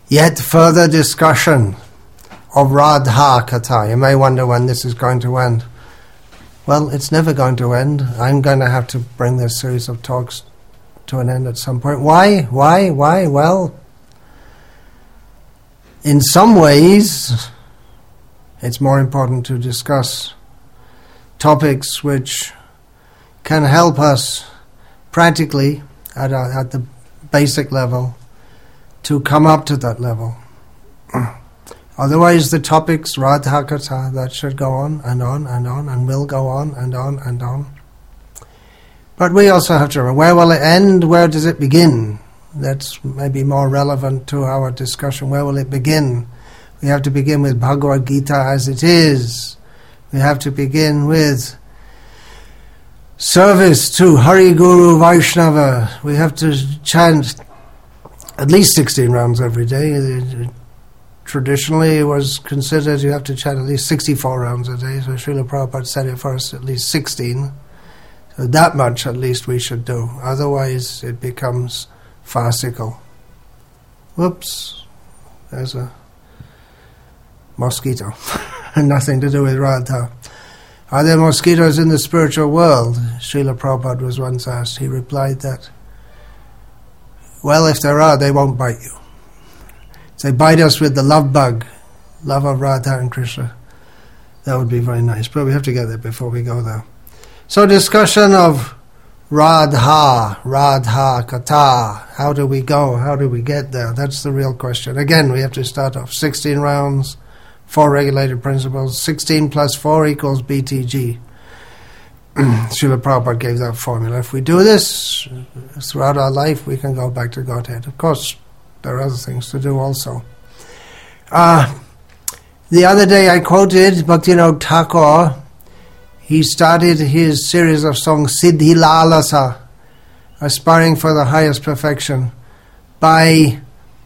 Yet further discussion of Radha Katha. You may wonder when this is going to end. Well, it's never going to end. I'm going to have to bring this series of talks to an end at some point. Why? Well, in some ways, it's more important to discuss topics which can help us practically at the basic level to come up to that level. Otherwise, the topics, Radha Katha, that should go on and on and on and will go on and on and on. But we also have to remember, where will it end? Where does it begin? That's maybe more relevant to our discussion. Where will it begin? We have to begin with Bhagavad Gita as it is. We have to begin with service to Hari Guru Vaishnava. We have to chant at least 16 rounds every day. Traditionally, it was considered you have to chant at least 64 rounds a day, so Srila Prabhupada said it for us at least 16. So that much at least we should do. Otherwise, it becomes farcical. Whoops, there's a mosquito. Nothing to do with Radha. Are there mosquitoes in the spiritual world? Srila Prabhupada was once asked. He replied that, well, if there are, they won't bite you. They bite us with the love bug, love of Radha and Krishna. That would be very nice, but we have to get there before we go there. So discussion of Radha Katha. How do we go? How do we get there? That's the real question. Again, we have to start off 16 rounds, 4 regulated principles. 16 plus 4 equals BTG. Srila Prabhupada gave that formula. If we do this throughout our life, we can go back to Godhead. Of course, there are other things to do also. The other day I quoted Bhaktivinoda Thakur. He started his series of songs, Siddhi Lalasa, aspiring for the highest perfection, by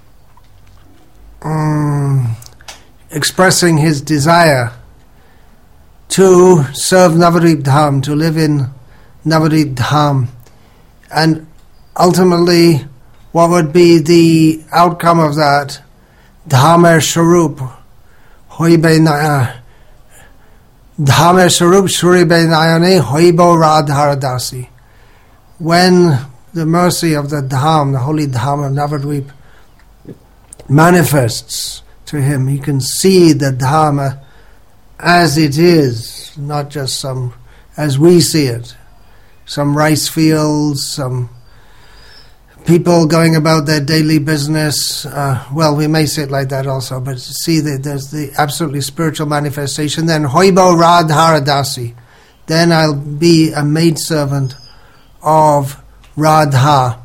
expressing his desire to serve Navadvip Dham, to live in Navadvip Dham. And ultimately, what would be the outcome of that? Dhamer Sharup, Hoibe Naya. Dhamer Sharup Shuribe Nayane Hoibo Radharadasi. When the mercy of the Dham, the holy Dham of Navadvip, manifests to him, he can see the Dham as it is, not just as we see it. Some rice fields, some people going about their daily business. Well, we may see it like that also, but see that there's the absolutely spiritual manifestation. Then Hoibo Radharadasi. Then I'll be a maidservant of Radha.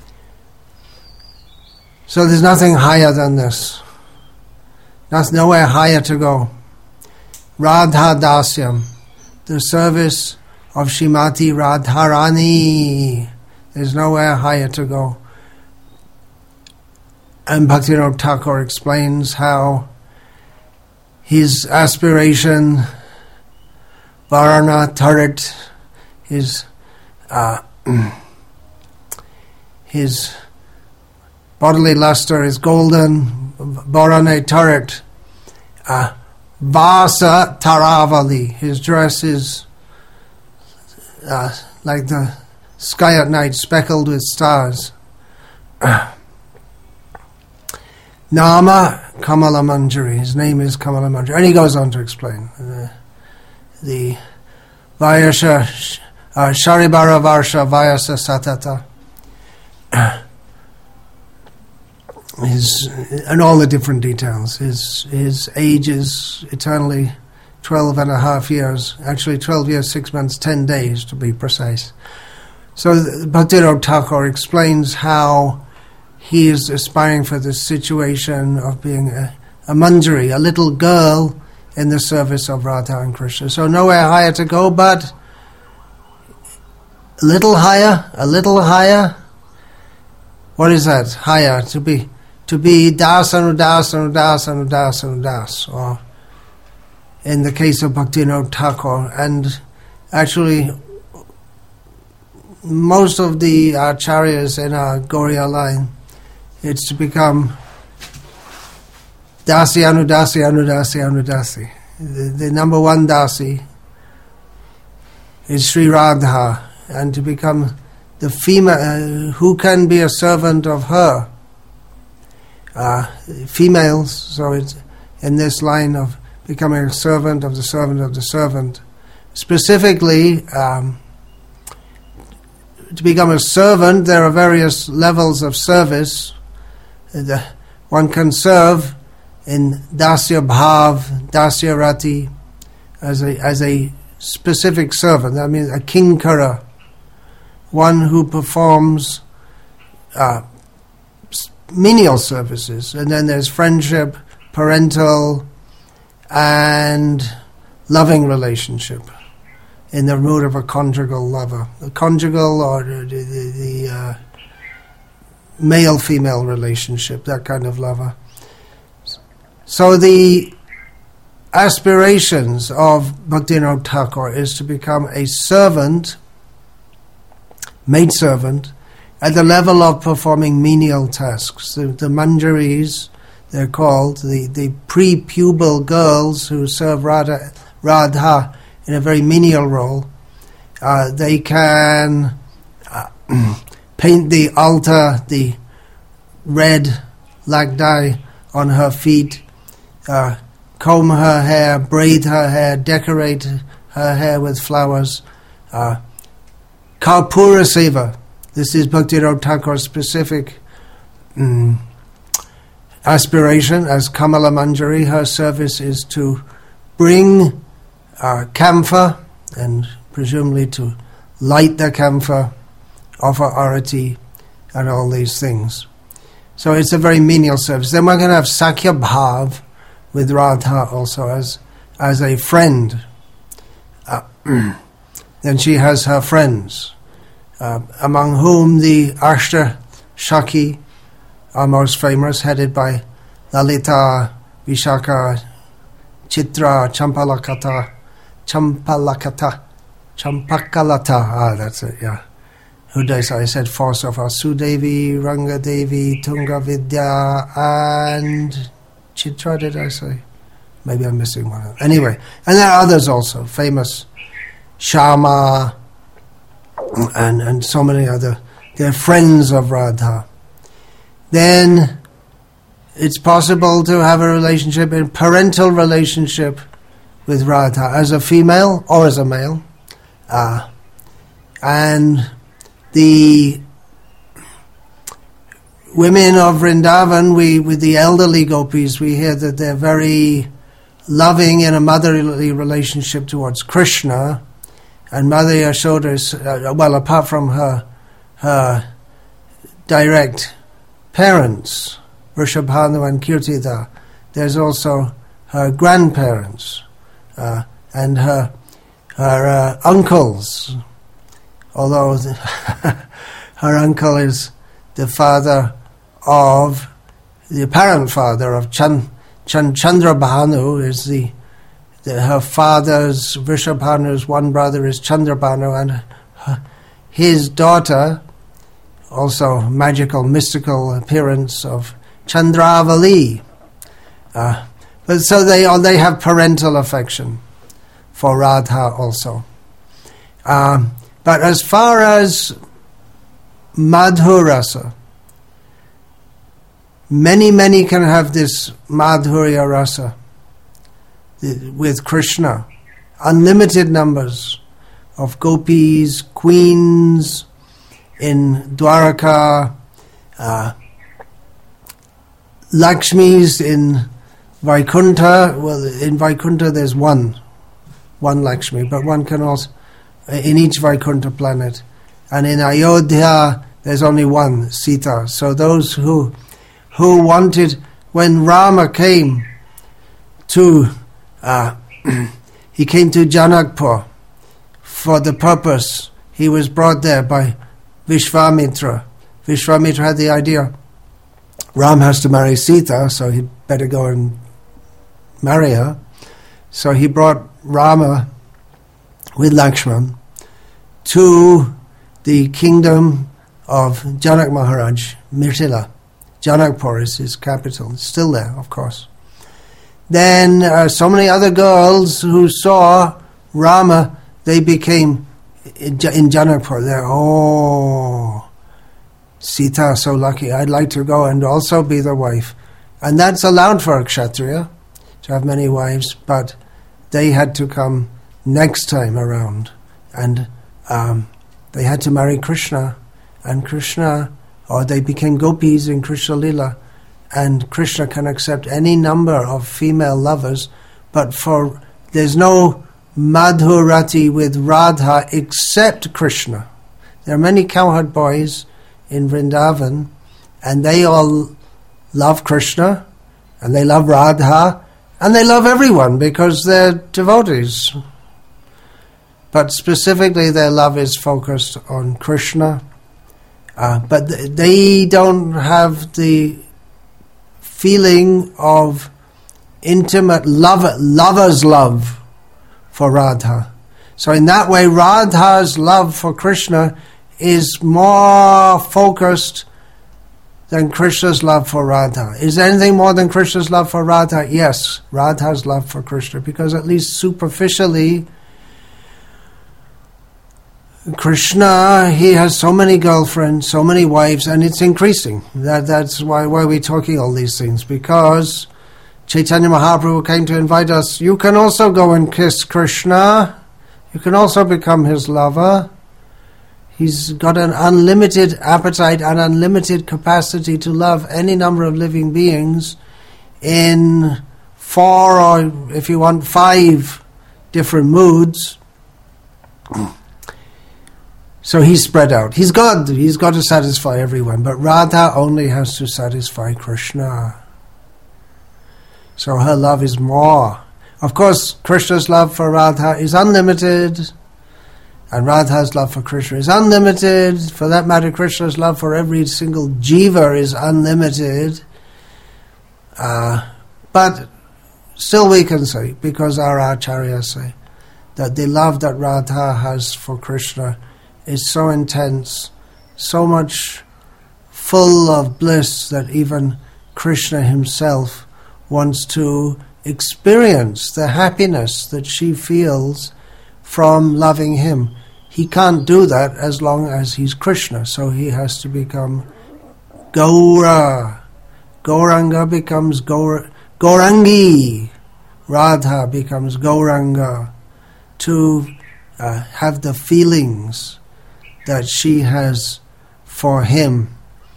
So there's nothing higher than this. There's nowhere higher to go. Radha Dasyam, the service of Shrimati Radharani. There's nowhere higher to go. And Bhaktivinoda Thakur explains how his aspiration, Varana turret, his bodily luster is golden, Varana turret, Vasa Taravali, his dress is like the sky at night, speckled with stars. Nama Kamala Manjari, his name is Kamala Manjari. And he goes on to explain the Vyasha, Sharibara Varsha Vyasa Satata, and all the different details. His age is eternally 12 and a half years, actually 12 years, 6 months, 10 days to be precise. So Bhaktivinoda Thakur explains how he is aspiring for this situation of being a manjari, a little girl in the service of Radha and Krishna. So nowhere higher to go, but a little higher. What is that? Higher, to be das anudas, or in the case of Bhaktivinoda Thakur, and actually most of the acharyas in our Gauriya line, it's to become Dasi, Anudasi, Anudasi, Anudasi. The number one Dasi is Sri Radha, and to become the female, who can be a servant of her? Females, so it's in this line of becoming a servant of the servant of the servant. Specifically, to become a servant, there are various levels of service. One can serve in Dasya Bhav, Dasya Rati, as a specific servant. That means a kinkara, one who performs menial services. And then there's friendship, parental, and loving relationship in the mood of a conjugal lover. The conjugal or the male-female relationship, that kind of lover. So the aspirations of Bhaktivinoda Thakur is to become a servant, maidservant, at the level of performing menial tasks. The manjaris, they're called, the pre-pubal girls who serve Radha in a very menial role. They can paint the altar, the red lagdai on her feet, comb her hair, braid her hair, decorate her hair with flowers. Karpura Seva. This is Bhaktivinoda Thakur's specific aspiration as Kamala Manjari. Her service is to bring camphor and presumably to light the camphor, offer arati and all these things. So it's a very menial service. Then we're going to have Sakya Bhav with Radha also as a friend. Then she has her friends, among whom the Ashta Shaki are most famous, headed by Lalita, Vishaka, Chitra, Champakalata. That's it, yeah. Who does I said four so far? Sudevi, Rangadevi, Tunga Vidya, and Chitra, did I say? Maybe I'm missing one of them. Anyway, and there are others also, famous Shama, and so many other. They're friends of Radha. Then it's possible to have a relationship, a parental relationship with Radha as a female or as a male. And the women of Vrindavan, with the elderly gopis, we hear that they're very loving in a motherly relationship towards Krishna. And Mother Yashoda is, well, apart from her direct parents, Vrishabhanu and Kirtida, there's also her grandparents and her uncles, although her uncle is the father of, the apparent father of Chandrabhanu, is her father's, Vrishabhanu's one brother is Chandrabhanu, and his daughter, also magical, mystical appearance of Chandravali. But so they have parental affection for Radha also. But as far as Madhurasa, many can have this Madhurya Rasa with Krishna. Unlimited numbers of gopis, queens in Dwaraka, Lakshmis in Vaikuntha. Well, in Vaikuntha there's one Lakshmi, but one can also, in each Vaikuntha planet. And in Ayodhya there's only one, Sita. So those who wanted, when Rama came to, he came to Janakpur for the purpose, he was brought there by Vishvamitra. Vishvamitra had the idea, Ram has to marry Sita, so he'd better go and marry her. So he brought Rama with Lakshman to the kingdom of Janak Maharaj, Mirtila. Janakpur is his capital. It's still there, of course. then so many other girls who saw Rama, they became in Janakpur. They're, oh, Sita, so lucky. I'd like to go and also be the wife. And that's allowed for a Kshatriya, to have many wives, but they had to come next time around. And they had to marry Krishna. And Krishna, or they became gopis in Krishna Lila. And Krishna can accept any number of female lovers, but there's no Madhurati with Radha except Krishna. There are many cowherd boys in Vrindavan, and they all love Krishna, and they love Radha, and they love everyone because they're devotees. But specifically their love is focused on Krishna. But they don't have the feeling of intimate lover's love for Radha. So in that way, Radha's love for Krishna is more focused than Krishna's love for Radha. Is there anything more than Krishna's love for Radha? Yes, Radha's love for Krishna, because at least superficially, Krishna, he has so many girlfriends, so many wives, and it's increasing. That's why we're talking all these things, because Chaitanya Mahaprabhu came to invite us, you can also go and kiss Krishna, you can also become his lover. He's got an unlimited appetite and unlimited capacity to love any number of living beings in 4 or, if you want, 5 different moods. So he's spread out. He's God. He's got to satisfy everyone. But Radha only has to satisfy Krishna. So her love is more. Of course, Krishna's love for Radha is unlimited, and Radha's love for Krishna is unlimited. For that matter, Krishna's love for every single jiva is unlimited. But still we can say, because our acharyas say, that the love that Radha has for Krishna is so intense, so much full of bliss, that even Krishna himself wants to experience the happiness that she feels from loving him. He can't do that as long as he's Krishna, so he has to become Gaura. Gauranga becomes Gaurangi. Radha becomes Gauranga, to have the feelings that she has for him.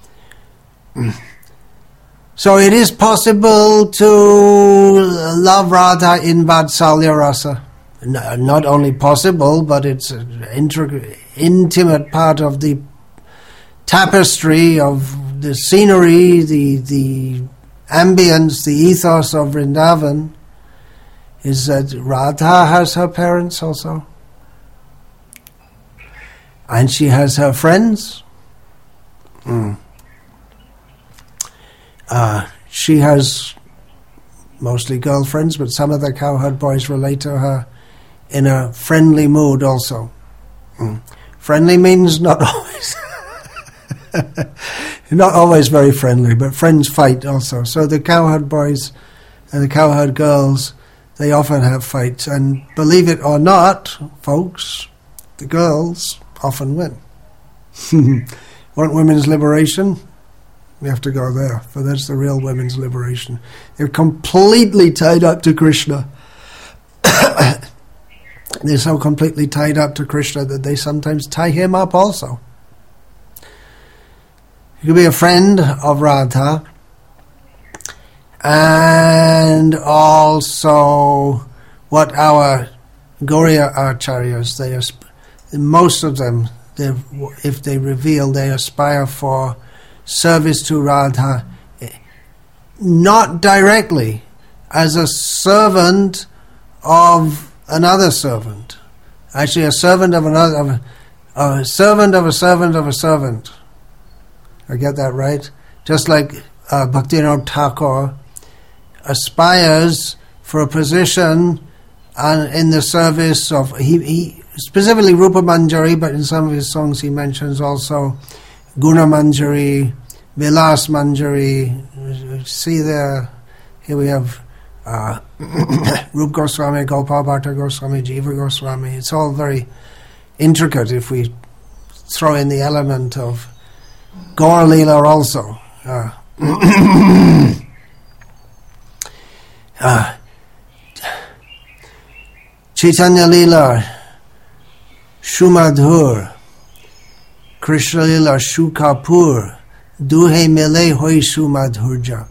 So it is possible to love Radha in Vatsalya Rasa. Not only possible, but it's an intimate part of the tapestry of the scenery, the ambience, the ethos of Vrindavan, is that Radha has her parents also. And she has her friends. She has mostly girlfriends, but some of the cowherd boys relate to her in a friendly mood also. Friendly means not always not always very friendly, but friends fight also. So the cowherd boys and the cowherd girls, they often have fights, and believe it or not, folks, the girls often win. Want women's liberation? We have to go there, for that's the real women's liberation. They're completely tied up to Krishna. They're so completely tied up to Krishna that they sometimes tie him up also. You could be a friend of Radha, and also what our Gauriya Acharyas, most of them, if they reveal, they aspire for service to Radha, not directly, as a servant of another servant. Actually, a servant of another, a servant of a servant of a servant. I get that right? Just like Bhaktivinoda Thakur aspires for a position in the service of, he specifically Rupa Manjari, but in some of his songs he mentions also Guna Manjari, Vilas Manjari. See there, here we have Rupa Goswami, Gopal Bhatta Goswami, Jiva Goswami. It's all very intricate if we throw in the element of Gaur Leela also. Chaitanya Leela, Shumadhur, Krishna Leela, Shukapur, Duhe Mile Hoi Shumadhurja.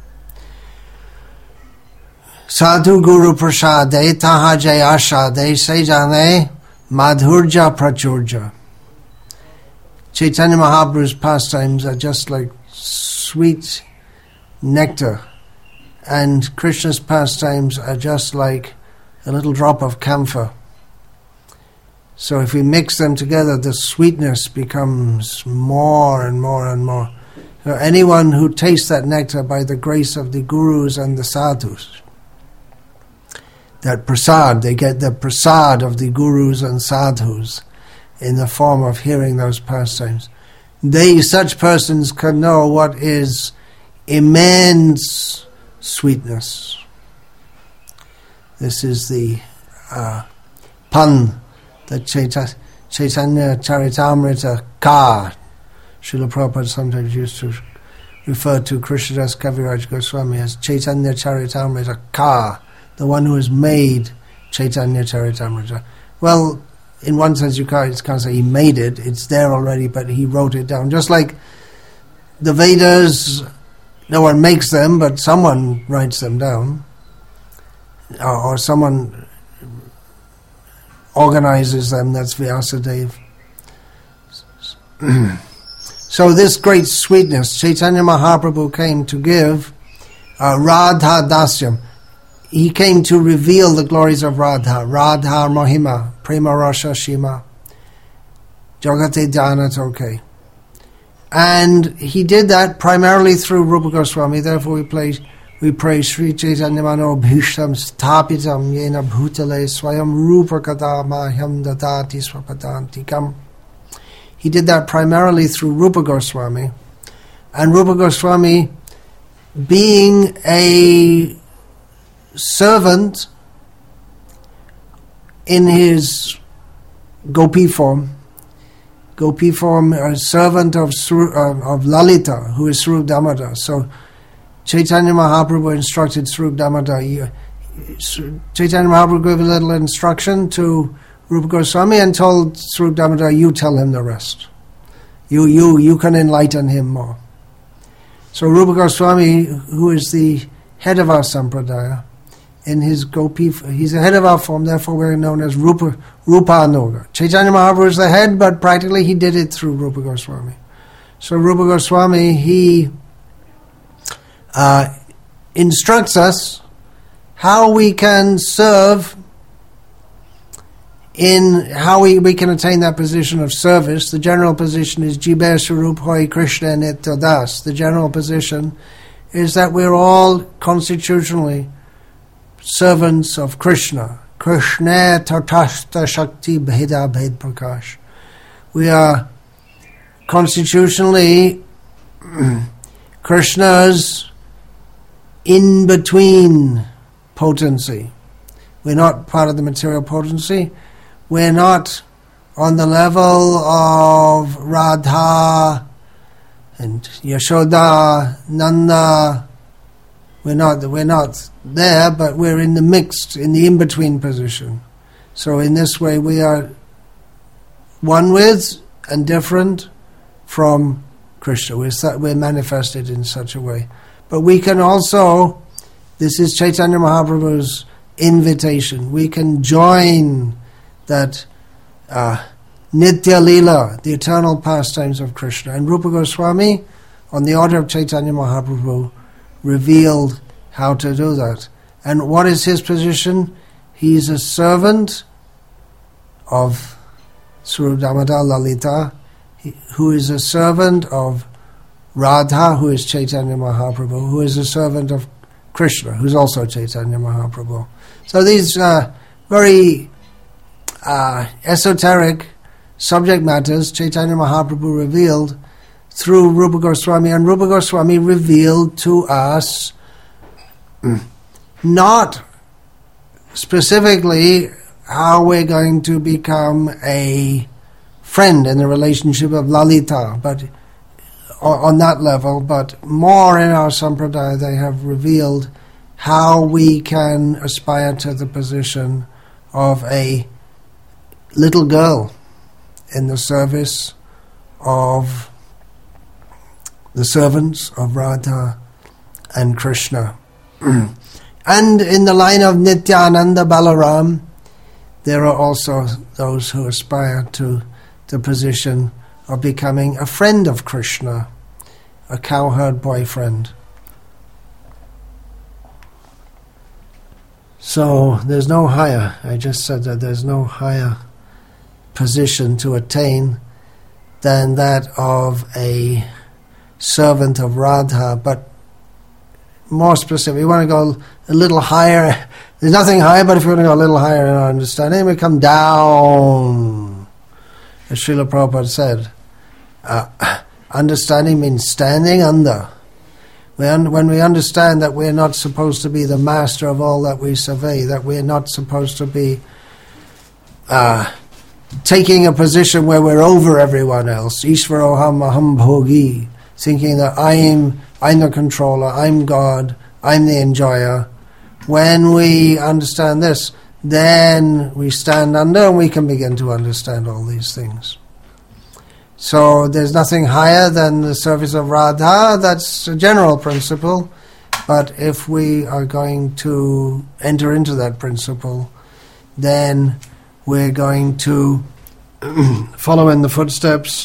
Sadhu Guru Prasade, Taha Jayashade, Sejane, Madhurja Prachurja. Chaitanya Mahaprabhu's pastimes are just like sweet nectar, and Krishna's pastimes are just like a little drop of camphor. So if we mix them together, the sweetness becomes more and more and more. So anyone who tastes that nectar by the grace of the gurus and the sadhus, that prasad, they get the prasad of the gurus and sadhus in the form of hearing those pastimes. Such persons can know what is immense sweetness. This is the pun that Chaitanya Charitamrita Ka, Srila Prabhupada sometimes used to refer to Krishnadas Kaviraj Goswami as Chaitanya Charitamrita Ka, the one who has made Chaitanya Charitamrita. Well, in one sense you can't say he made it, it's there already, but he wrote it down. Just like the Vedas, no one makes them, but someone writes them down, or someone organizes them, that's Vyasadeva. So this great sweetness, Chaitanya Mahaprabhu came to give Radha Dasyam. He came to reveal the glories of Radha, Radha Mahima, Prema Rasha Shima, Jagate Dana Toke. And he did that primarily through Rupa Goswami. Therefore we pray Sri Chaitanya Mano Bhishtam Sthapitam Yena Bhutale Swayam Rupa Kada Mahyam Dadati Swapadantikam. He did that primarily through Rupa Goswami. And Rupa Goswami, being a servant in his gopi form, a servant of Lalita, who is Swarup Damodar. So Chaitanya Mahaprabhu instructed Swarup Damodar. Chaitanya Mahaprabhu gave a little instruction to Rupa Goswami and told Swarup Damodar, you tell him the rest. You can enlighten him more. So Rupa Goswami, who is the head of our sampradaya, in his gopi, he's the head of our form, therefore we're known as Rupa Anuga. Chaitanya Mahaprabhu is the head, but practically he did it through Rupa Goswami. So Rupa Goswami, he instructs us how we can serve, in how we can attain that position of service. The general position is Jibe Swarup Hoi Krishna Nitya Das. The general position is that we're all constitutionally servants of Krishna. Krishna Tatashta Shakti Bheda Bhed Prakash. We are constitutionally Krishna's in-between potency. We're not part of the material potency. We're not on the level of Radha and Yashoda, Nanda. We're not there, but we're in the mixed, in the in-between position. So in this way we are one with and different from Krishna. We're manifested in such a way. But we can also, this is Chaitanya Mahaprabhu's invitation, we can join that Nitya Leela, the eternal pastimes of Krishna. And Rupa Goswami, on the order of Chaitanya Mahaprabhu, revealed how to do that. And what is his position? He is a servant of Swarup Damodar Lalita, who is a servant of Radha, who is Chaitanya Mahaprabhu, who is a servant of Krishna, who is also Chaitanya Mahaprabhu. So these very esoteric subject matters Chaitanya Mahaprabhu revealed through Rupa Goswami, and Rupa Goswami revealed to us not specifically how we're going to become a friend in the relationship of Lalita, but on that level, but more in our sampradaya they have revealed how we can aspire to the position of a little girl in the service of the servants of Radha and Krishna. And in the line of Nityananda Balaram, there are also those who aspire to the position of becoming a friend of Krishna, a cowherd boyfriend. So there's no higher, I just said that there's no higher position to attain than that of a servant of Radha, but more specific, we want to go a little higher. There's nothing higher, but if we want to go a little higher in our understanding, we come down. As Srila Prabhupada said, understanding means standing under. When we understand that we're not supposed to be the master of all that we survey, that we're not supposed to be taking a position where we're over everyone else, Ishvaroham Aham Bhogi, thinking that I'm the controller, I'm God, I'm the enjoyer. When we understand this, then we stand under and we can begin to understand all these things. So there's nothing higher than the service of Radha. That's a general principle. But if we are going to enter into that principle, then we're going to follow in the footsteps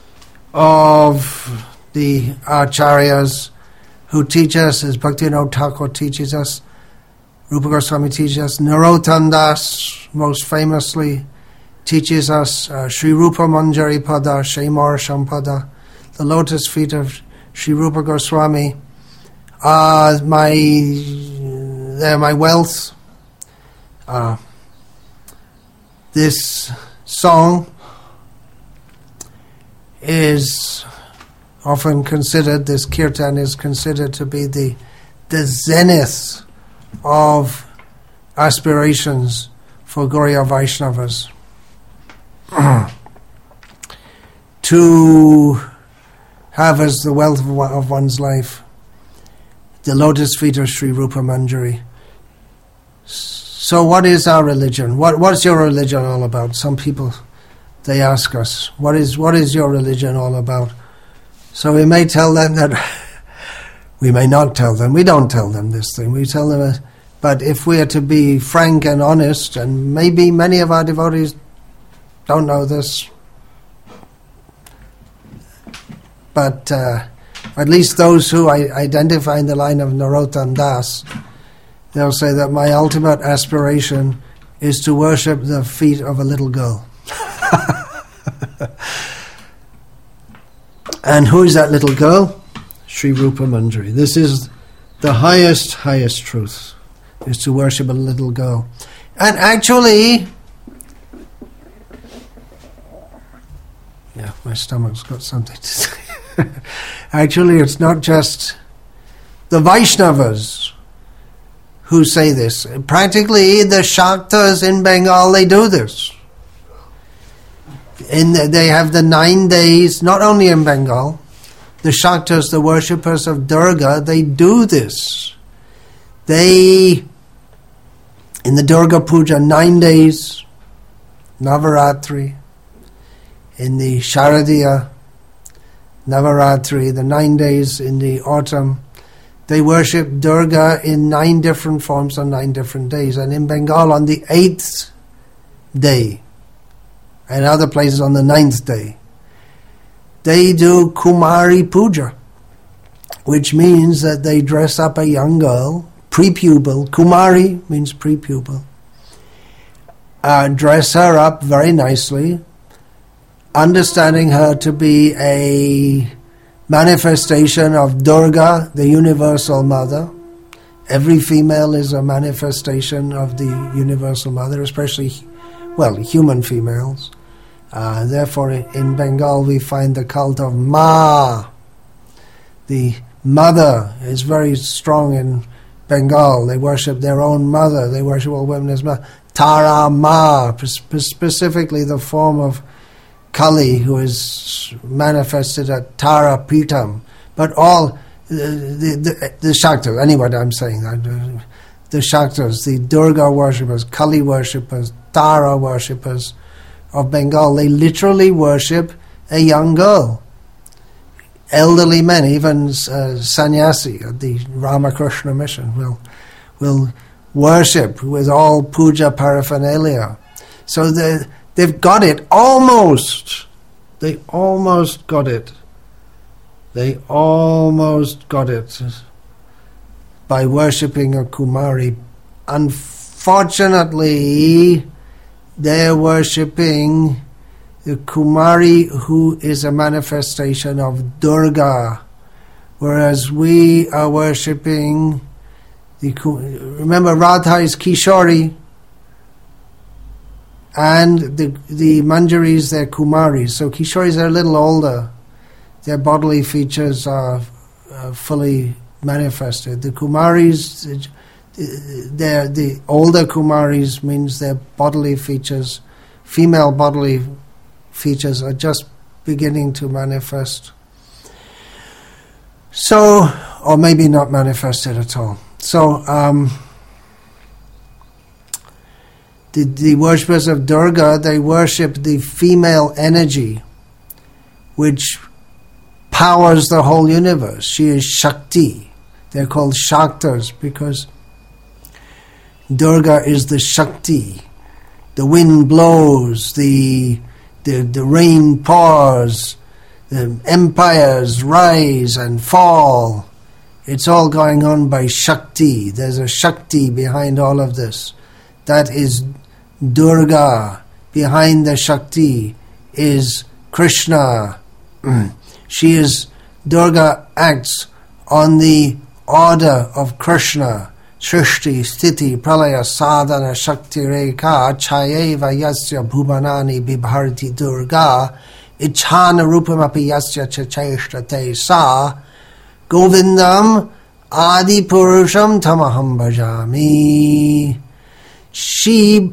of the acharyas who teach us, as Bhaktivinoda Thakur teaches us, Rupa Goswami teaches us, Narottam Das most famously teaches us Sri Rupa Manjari Pada, Shemar Shampada, the lotus feet of Sri Rupa Goswami are they're my wealth. This song is often considered, this kirtan is considered to be the zenith of aspirations for Gauriya Vaishnavas. To have as the wealth of one's life the lotus feet of Sri Rupa Manjari. So what is our religion? What's your religion all about? Some people, they ask us, what is your religion all about? So we may tell them that, we may not tell them, we don't tell them this thing, we tell them, but if we are to be frank and honest, and maybe many of our devotees don't know this, but at least those who identify in the line of Narottam Das, they'll say that my ultimate aspiration is to worship the feet of a little girl. And who is that little girl? Sri Rupa Manjari. This is the highest truth, is to worship a little girl. And actually, yeah, my stomach's got something to say. Actually, it's not just the Vaishnavas who say this. Practically, the Shaktas in Bengal, they do this. They have the 9 days, not only in Bengal, the Shaktas, the worshippers of Durga, they do this. They, in the Durga Puja, 9 days, Navaratri, in the Sharadiya Navaratri, the 9 days in the autumn, they worship Durga in 9 different forms on 9 different days. And in Bengal, on the 8th day, and other places on the 9th day, they do Kumari Puja, which means that they dress up a young girl, pre-pubal. Kumari means pre-pubal. Dress her up very nicely, understanding her to be a manifestation of Durga, the universal mother. Every female is a manifestation of the universal mother, especially, human females. Therefore, in Bengal, we find the cult of Ma. The mother is very strong in Bengal. They worship their own mother. They worship all women as mother. Tara Ma, specifically the form of Kali, who is manifested at Tara Pitam. But all the Shaktas, anyway, I'm saying that, the Shaktas, the Durga worshippers, Kali worshippers, Tara worshippers of Bengal, they literally worship a young girl. Elderly men, even sannyasi at the Ramakrishna mission will worship with all puja paraphernalia. So they've got it almost. They almost got it. They almost got it by worshipping a Kumari. Unfortunately, they're worshipping the Kumari, who is a manifestation of Durga, whereas we are worshipping remember, Radha is Kishori, and the Manjaris, they're Kumaris. So Kishoris are a little older. Their bodily features are fully manifested. The Kumaris, the older Kumaris, means their bodily features, female bodily features, are just beginning to manifest. So, or maybe not manifested at all. So, the worshippers of Durga, they worship the female energy, which powers the whole universe. She is Shakti. They're called Shaktas because Durga is the Shakti. The wind blows, the rain pours, the empires rise and fall. It's all going on by Shakti. There's a Shakti behind all of this. That is Durga. Behind the Shakti is Krishna. Durga acts on the order of Krishna. Srishti, Sthiti, Pralaya, Sadhana, Shakti, Rekha, Chayeva, Yasya, Bhuvanani, Bibharti, Durga, Ichhana, Rupamapi, Yasya, Chacheshtate, Sa, Govindam, Adi Purusham, Tamaham Bhajami. She,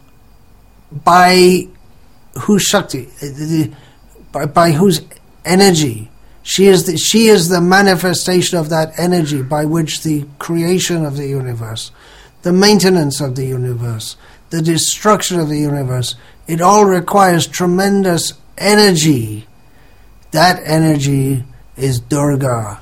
by whose Shakti, by whose energy, she is the manifestation of that energy by which the creation of the universe, the maintenance of the universe, the destruction of the universe, it all requires tremendous energy. That energy is Durga.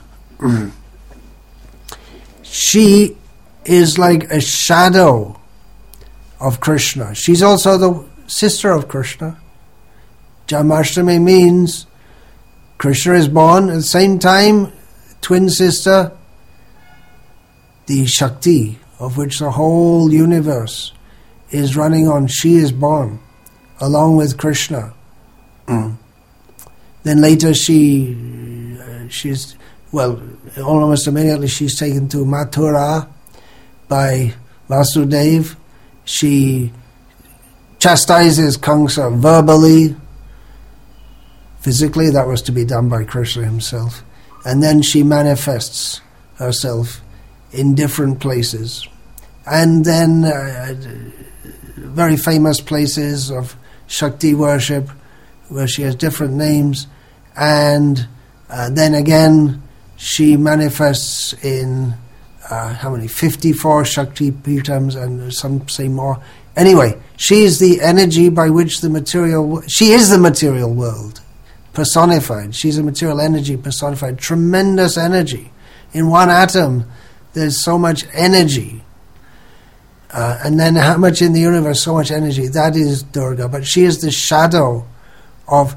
She is like a shadow of Krishna. She's also the sister of Krishna. Janmashtami means Krishna is born at the same time, twin sister, the Shakti, of which the whole universe is running on. She is born along with Krishna. Then later she's almost immediately she's taken to Mathura by Vasudeva. She chastises Kamsa verbally. Physically, that was to be done by Krishna himself. And then she manifests herself in different places. And then very famous places of Shakti worship, where she has different names. And then again, she manifests in, 54 Shakti Pitams, and some say more. Anyway, she is the energy by which she is the material world personified. She's a material energy personified. Tremendous energy. In one atom, there's so much energy. And then how much in the universe, so much energy. That is Durga. But she is the shadow of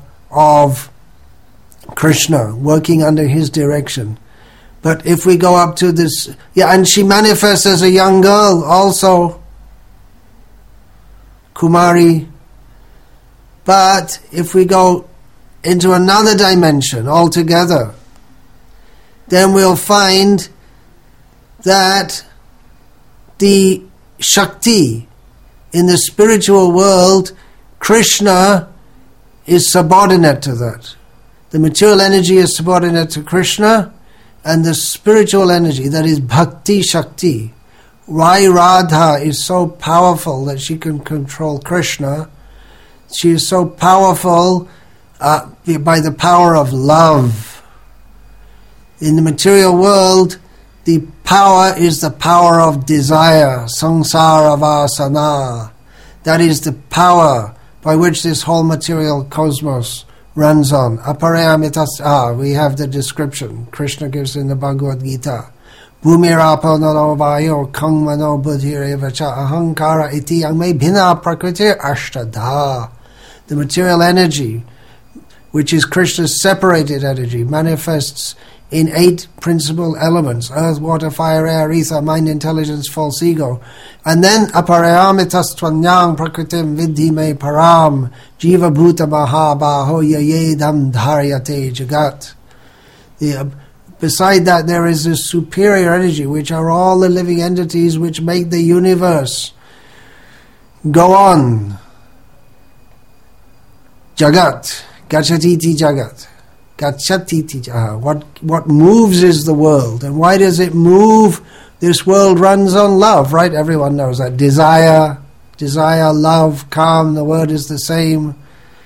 Krishna, working under his direction. But if we go up to this... and she manifests as a young girl also. Kumari. But if we go into another dimension altogether, then we'll find that the Shakti in the spiritual world, Krishna is subordinate to that. The material energy is subordinate to Krishna, and the spiritual energy, that is Bhakti Shakti. Why Radha is so powerful that she can control Krishna. She is so powerful by the power of love. In the material world, the power is the power of desire, samsara vasana. That is the power by which this whole material cosmos runs on. Aparayamitas, we have the description Krishna gives in the Bhagavad Gita. Bhumirapo nano vayo kang mano buddhirevacha ahankara iti yangme bhina prakriti ashtadha. The material energy, which is Krishna's separated energy, manifests in 8 principal elements: earth, water, fire, air, ether, mind, intelligence, false ego. And then aparayamitas tvanyang prakritim vidhi me param jiva bhuta mahabaho yayedam dharyate jagat. Beside that, there is this superior energy, which are all the living entities which make the universe go on. Jagat, gachatiti jagat. What moves is the world. And why does it move? This world runs on love, right? Everyone knows that. Desire, love, calm, the word is the same.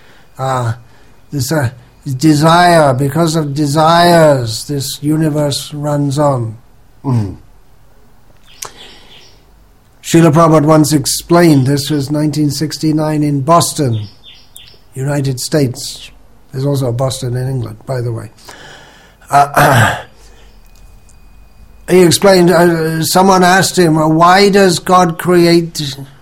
Desire, because of desires, this universe runs on. Srila Prabhupada once explained, this was 1969 in Boston, United States. There's also Boston in England, by the way. He explained, someone asked him, why does God create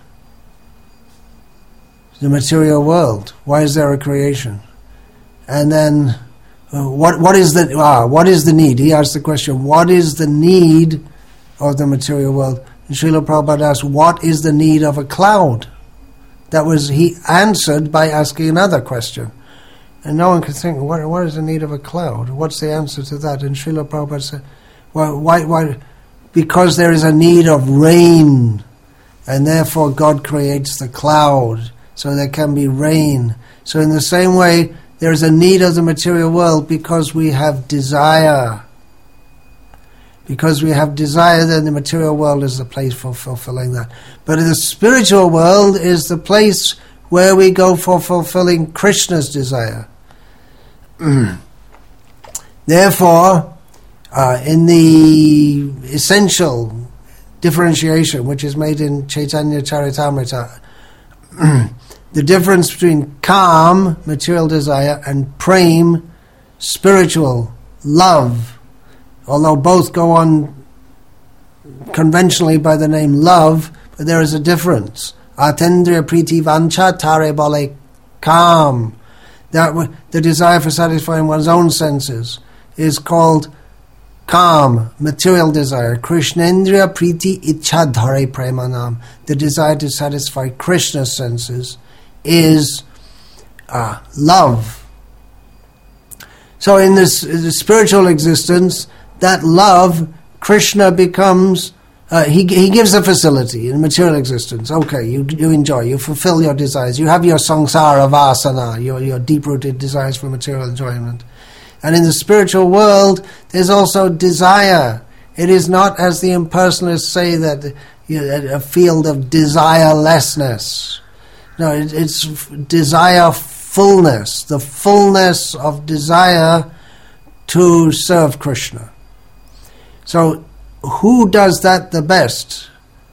the material world? Why is there a creation? And then, what is the need? He asked the question, what is the need of the material world? And Srila Prabhupada asked, what is the need of a cloud? He answered by asking another question. And no one can think, what is the need of a cloud? What's the answer to that? And Srila Prabhupada said, well, why? Because there is a need of rain, and therefore God creates the cloud, so there can be rain. So in the same way, there is a need of the material world because we have desire. Because we have desire, then the material world is the place for fulfilling that. But the spiritual world is the place where we go for fulfilling Krishna's desire. Therefore, in the essential differentiation which is made in Chaitanya Charitamrita, the difference between Kam, material desire, and Prem, spiritual love, although both go on conventionally by the name love, but there is a difference. Atendriya priti vancha tare bale Kam. That the desire for satisfying one's own senses is called Kam, material desire. Krishnendriya priti ichha dhare premanam. The desire to satisfy Krishna's senses is love. So in this spiritual existence, that love, Krishna becomes, he gives a facility in material existence. Okay, you enjoy, you fulfill your desires, you have your samsara vasana, your deep-rooted desires for material enjoyment. And in the spiritual world, there's also desire. It is not, as the impersonalists say, that a field of desirelessness. No, it's desire fullness, the fullness of desire to serve Krishna. So, who does that the best?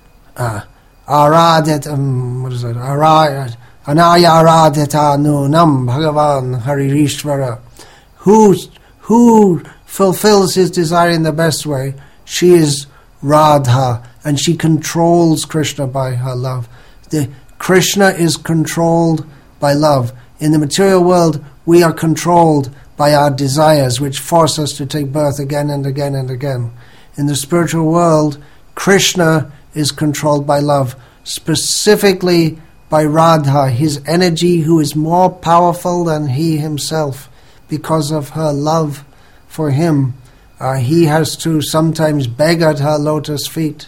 Anaya aradhita nunam bhagavan haririshvara. Who fulfills his desire in the best way? She is Radha, and she controls Krishna by her love. Krishna is controlled by love. In the material world, we are controlled by our desires, which force us to take birth again and again and again. In the spiritual world, Krishna is controlled by love, specifically by Radha, his energy, who is more powerful than he himself. Because of her love for him, he has to sometimes beg at her lotus feet.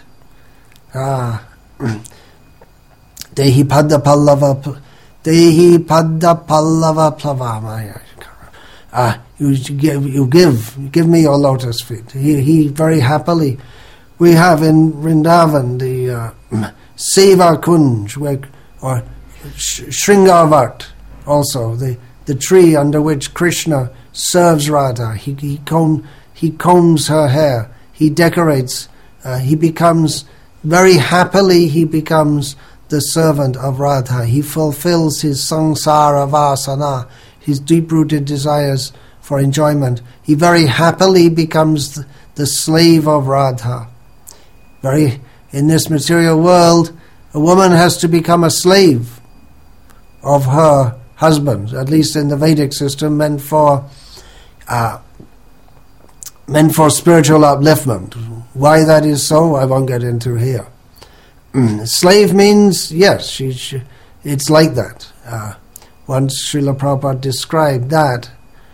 Dehi padda pallava plavamaya. You give me your lotus feet. He very happily. We have in Vrindavan the Seva Kunj, or Shringavat, also the tree under which Krishna serves Radha. He combs her hair. He decorates. He becomes very happily. He becomes the servant of Radha. He fulfills his samsara vasana, his deep-rooted desires for enjoyment. He very happily becomes the slave of Radha. In this material world, a woman has to become a slave of her husband, at least in the Vedic system, meant for spiritual upliftment. Why that is so, I won't get into here. Slave means, yes, it's like that. Once Srila Prabhupada described that,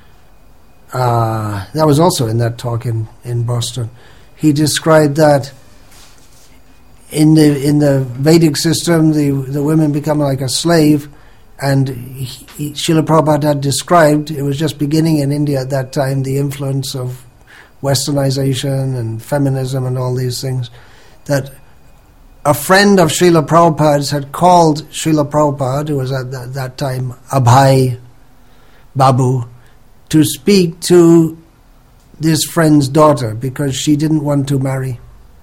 that was also in that talk in Boston. He described that in the Vedic system, the women become like a slave, and Srila Prabhupada had described, it was just beginning in India at that time, the influence of westernization and feminism and all these things, that a friend of Srila Prabhupada's had called Srila Prabhupada, who was at that time Abhay Babu, to speak to this friend's daughter because she didn't want to marry.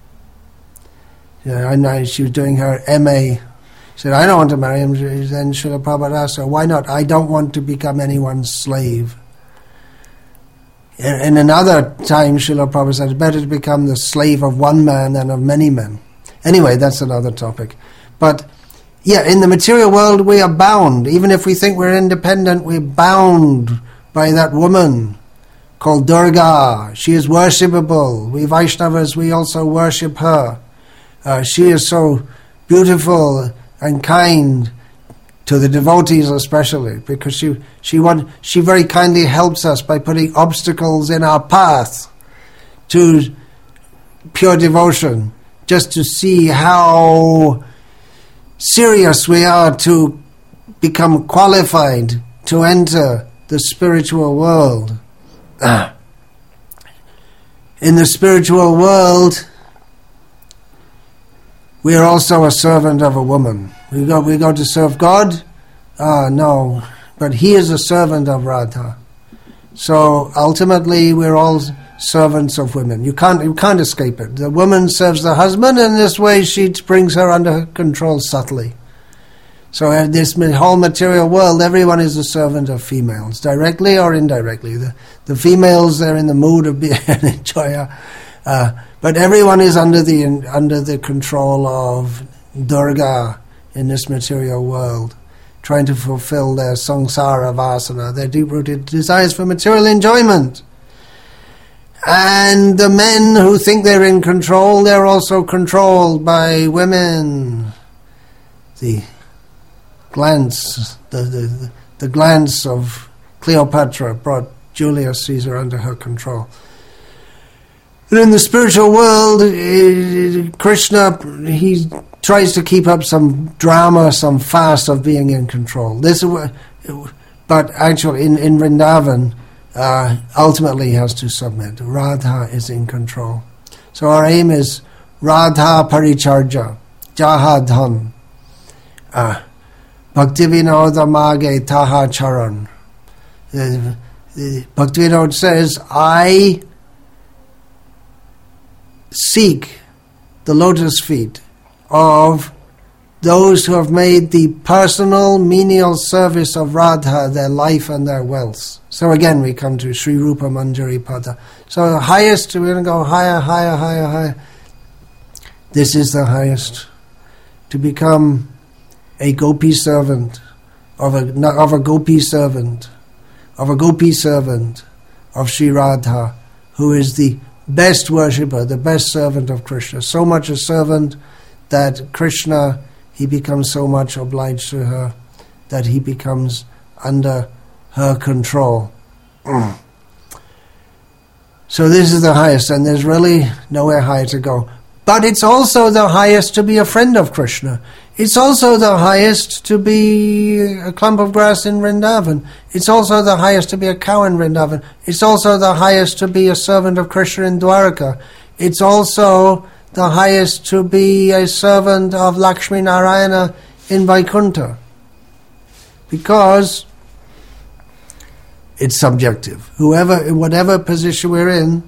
And she was doing her MA. She said, I don't want to marry him. Then Srila Prabhupada asked her, why not? I don't want to become anyone's slave. In another time, Srila Prabhupada said, it's better to become the slave of one man than of many men. Anyway, that's another topic. But, yeah, in the material world, we are bound. Even if we think we're independent, we're bound by that woman called Durga. She is worshipable. We Vaishnavas, we also worship her. She is so beautiful and kind to the devotees especially, because she very kindly helps us by putting obstacles in our path to pure devotion, just to see how serious we are to become qualified to enter the spiritual world. In the spiritual world, we are also a servant of a woman. We go to serve God? No. But he is a servant of Radha. So ultimately we're all servants of women. You can't escape it. The woman serves the husband, and in this way she brings her under control subtly. So in this whole material world, everyone is a servant of females, directly or indirectly. The females, they're in the mood of being an enjoyer. But everyone is under the control of Durga in this material world, trying to fulfill their samsara vasana, their deep-rooted desires for material enjoyment. And the men who think they're in control, they're also controlled by women. The glance of Cleopatra brought Julius Caesar under her control. And in the spiritual world, Krishna, he tries to keep up some drama, some farce of being in control. But actually, in Vrindavan, ultimately he has to submit. Radha is in control. So our aim is Radha Paricharja, Jahadhan, Bhaktivinoda Mage Taha Charan. Bhaktivinoda says, I seek the lotus feet of those who have made the personal menial service of Radha their life and their wealth. So again we come to Sri Rupa Manjari Pada. So the highest, we're going to go higher, higher, higher, higher. This is the highest. To become a gopi servant of a gopi servant of Sri Radha, who is the best worshipper, the best servant of Krishna. So much a servant that Krishna, he becomes so much obliged to her that he becomes under her control. So this is the highest, and there's really nowhere higher to go. But it's also the highest to be a friend of Krishna. It's also the highest to be a clump of grass in Vrindavan. It's also the highest to be a cow in Vrindavan. It's also the highest to be a servant of Krishna in Dwaraka. It's also the highest to be a servant of Lakshmi Narayana in Vaikuntha. Because it's subjective. Whatever position we're in,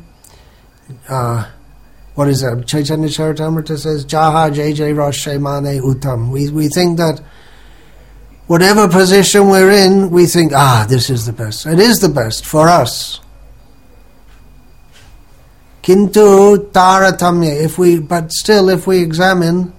what is that? Chaitanya Charitamrita says, Jaha Jai Roshe Mane Uttam. We think that whatever position we're in, we think, this is the best. It is the best for us. Kintu Taratamya. But still, if we examine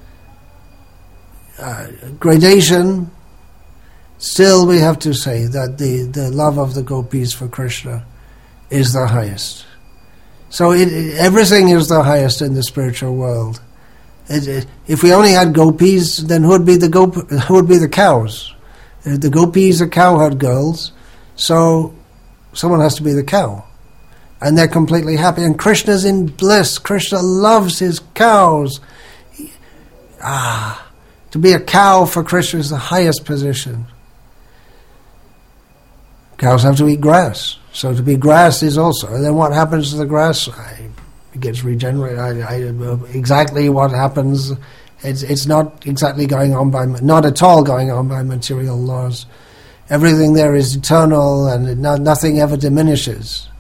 gradation, still we have to say that the love of the gopis for Krishna is the highest. So everything is the highest in the spiritual world. If we only had gopis, then who would be the cows? The gopis are cowherd girls, so someone has to be the cow. And they're completely happy. And Krishna's in bliss. Krishna loves his cows. To be a cow for Krishna is the highest position. Cows have to eat grass. So to be grass is also. And then what happens to the grass? It gets regenerated. Exactly what happens, it's not exactly going on not at all going on by material laws. Everything there is eternal and nothing ever diminishes.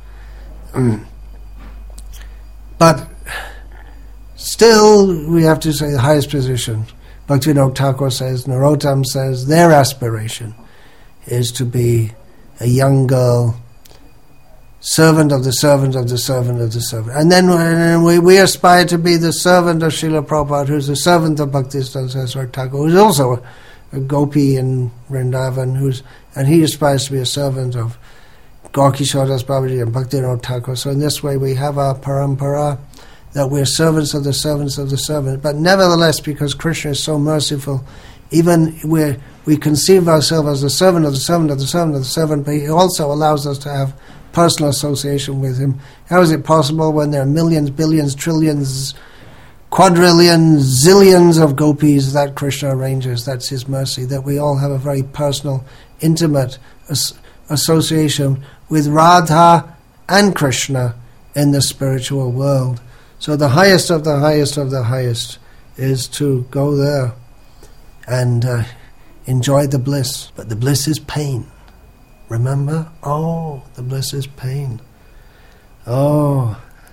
But still, we have to say the highest position. Bhaktivinoda Thakur says, Narottam says, their aspiration is to be a young girl, servant of the servant of the servant of the servant. And then we aspire to be the servant of Srila Prabhupada, who's the servant of Bhaktisiddhanta Saraswati Thakur, who's also a gopi in Vrindavan, and he aspires to be a servant of Gaurkishore Das Babaji and Bhaktivinoda Thakur. So in this way we have our parampara, that we're servants of the servants of the servant. But nevertheless, because Krishna is so merciful, even we conceive ourselves as the servant of the servant of the servant of the servant, but he also allows us to have personal association with him. How is it possible when there are millions, billions, trillions, quadrillions, zillions of gopis that Krishna arranges? That's his mercy, that we all have a very personal, intimate association with Radha and Krishna in the spiritual world. So the highest of the highest of the highest is to go there and enjoy the bliss. But the bliss is pain. Remember? The bliss is pain. Why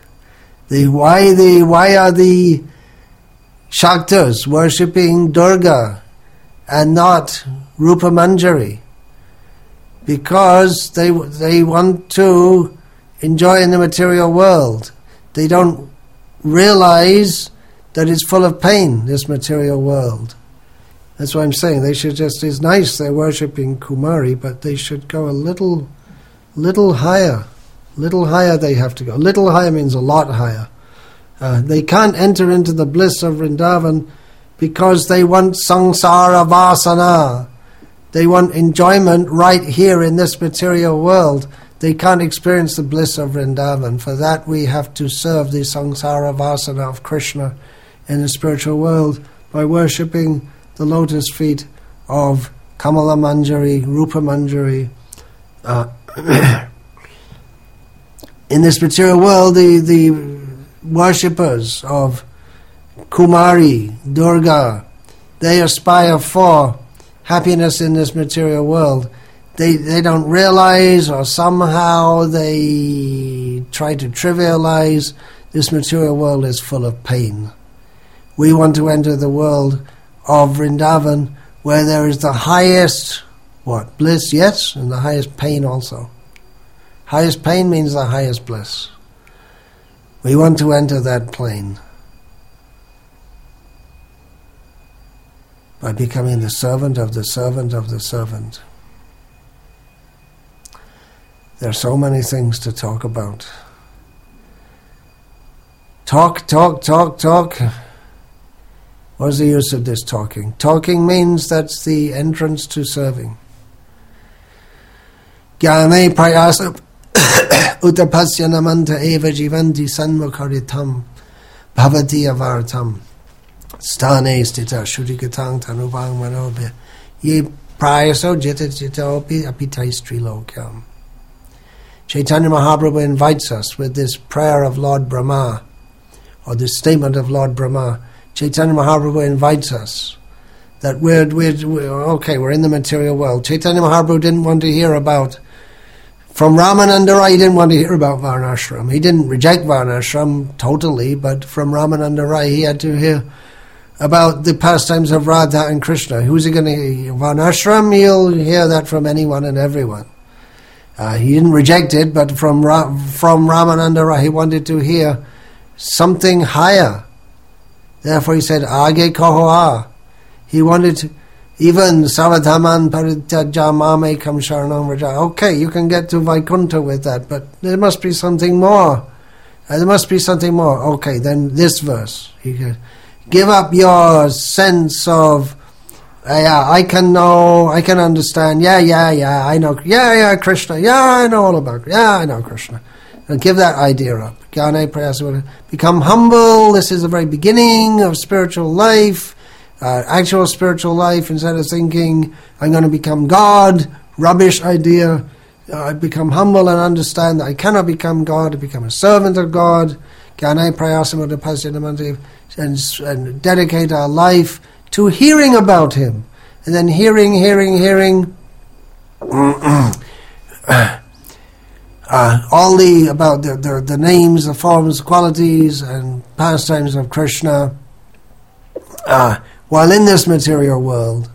are the Shaktas worshipping Durga and not Rupa Manjari? Because they want to enjoy in the material world. They don't realize that it's full of pain, this material world. That's why I'm saying they should it's nice they're worshipping Kumari, but they should go a little higher. Little higher they have to go. Little higher means a lot higher. They can't enter into the bliss of Vrindavan because they want samsara vasana. They want enjoyment right here in this material world. They can't experience the bliss of Vrindavan. For that we have to serve the samsara vasana of Krishna in the spiritual world by worshipping the lotus feet of Kamala Manjari, Rupa Manjari. In this material world, the worshippers of Kumari, Durga, they aspire for happiness in this material world. They don't realize, or somehow they try to trivialize, this material world is full of pain. We want to enter the world of Vrindavan where there is the highest, bliss, yes, and the highest pain also. Highest pain means the highest bliss. We want to enter that plane by becoming the servant of the servant of the servant. There are so many things to talk about. Talk. What's the use of this talking? Talking means that's the entrance to serving. Jnane prayasa utapasya namanta eva jivanti sanmukharitam bhavati avartam. Sthane stita shuddhikatang tanubang manobhya ye prayaso jita jitaopi apitaistri lokyam. Chaitanya Mahaprabhu invites us with this prayer of Lord Brahma, or this statement of Lord Brahma. Chaitanya Mahaprabhu invites us that we're in the material world. Chaitanya Mahaprabhu didn't want to hear about, from Ramananda Rai, he didn't want to hear about Varnashram. He didn't reject Varnashram totally, but from Ramananda Rai he had to hear about the pastimes of Radha and Krishna. Who's he going to hear? Varnashram, he'll hear that from anyone and everyone. He didn't reject it, but from Ramananda Rai he wanted to hear something higher. Therefore he said, Age kohoa. He wanted to, even Savadhaman Parityaja Mame Kam Sharanam Raja. Okay, you can get to Vaikuntha with that, but there must be something more. There must be something more. Okay, then this verse. You can give up your sense of, I can know, I can understand, I know, Krishna, I know all about, I know Krishna. And give that idea up. Jnane prayasa, become humble. This is the very beginning of spiritual life, actual spiritual life. Instead of thinking, I'm going to become God, rubbish idea. I become humble and understand that I cannot become God, I become a servant of God. Jnane prayasa and dedicate our life to hearing about Him. And then hearing. All about the names, the forms, qualities, and pastimes of Krishna, while in this material world.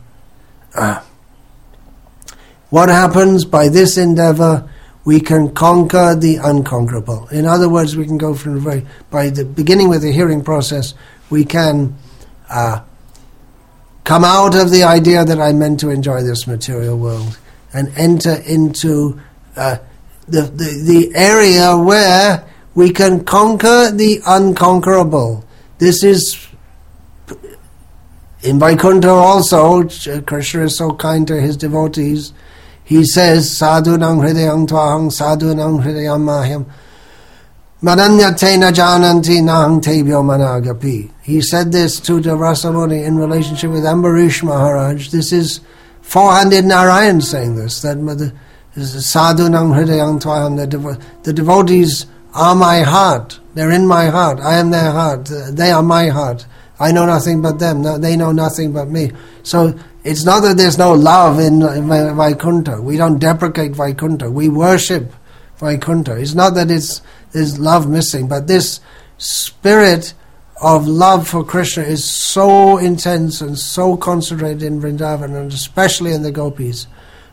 What happens by this endeavor? We can conquer the unconquerable. In other words, we can go from by the beginning with the hearing process, we can come out of the idea that I'm meant to enjoy this material world and enter into the area where we can conquer the unconquerable. This is in Vaikuntha also. Krishna is so kind to his devotees. He says, Sadhunam hridayam tvaham, sadhunam hridayam mahyam, mananyatena jananti naham tebhyo managapi. He said this to the Rasamuni in relationship with Ambarish Maharaj. This is four-handed Narayan saying this, that Sadhunam hridayam tvaham, the devotees are my heart. They're in my heart. I am their heart. They are my heart. I know nothing but them. No, they know nothing but me. So it's not that there's no love in Vaikuntha. We don't deprecate Vaikuntha. We worship Vaikuntha. It's not that there's love missing, but this spirit of love for Krishna is so intense and so concentrated in Vrindavan, and especially in the gopis.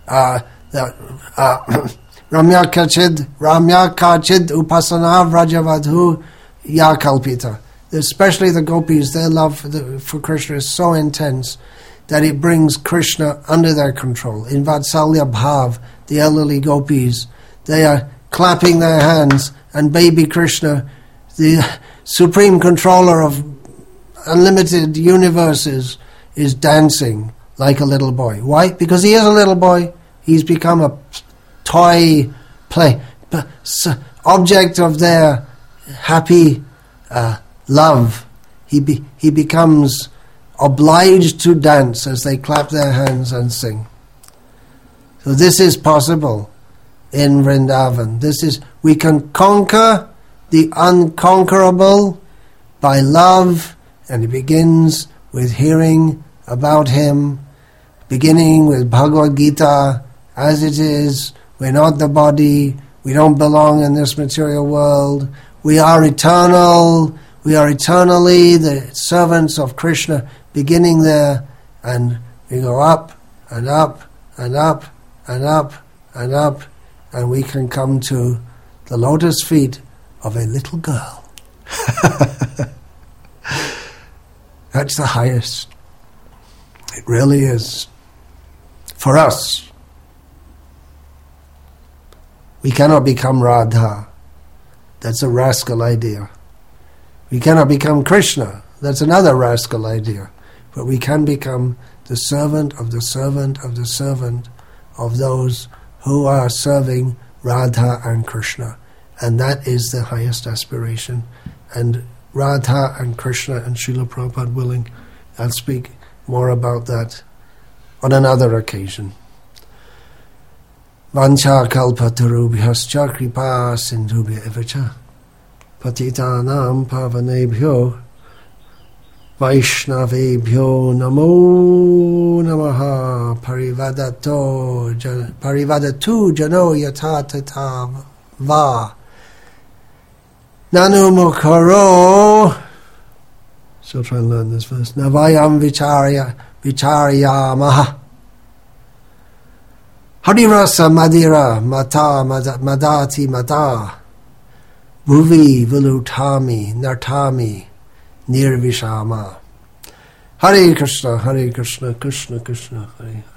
Ramya kachid upasana vrajavadhu ya kalpita. Especially the gopis, their love for Krishna is so intense that it brings Krishna under their control. In Vatsalya Bhav, the elderly gopis, they are clapping their hands, and baby Krishna, the supreme controller of unlimited universes, is dancing like a little boy. Why? Because he is a little boy. He's become a toy play, object of their happy love. He becomes obliged to dance as they clap their hands and sing. So this is possible in Vrindavan. We can conquer the unconquerable by love, and it begins with hearing about Him, beginning with Bhagavad Gita as it is. We're not the body. We don't belong in this material world. We are eternal. We are eternally the servants of Krishna, beginning there, and we go up and up and up and up and up, and we can come to the lotus feet of a little girl. That's the highest. It really is. For us, we cannot become Radha. That's a rascal idea. We cannot become Krishna. That's another rascal idea. But we can become the servant of the servant of the servant of those who are serving Radha and Krishna. And that is the highest aspiration. And Radha and Krishna and Srila Prabhupada willing, I'll speak more about that on another occasion. Vancha kalpatarubhyascha kripa sindhubhya evacha patitanam pavanebhyo Vaishnavebhyo namo namaha parivadatu jano yata tata va nanu mukaro. Still trying to learn this verse. Navayam vicharyamaha harirasa madira mata madati mata bhuvi vilutami nartami Nirvishama. Hare Krishna, Krishna Krishna, Hare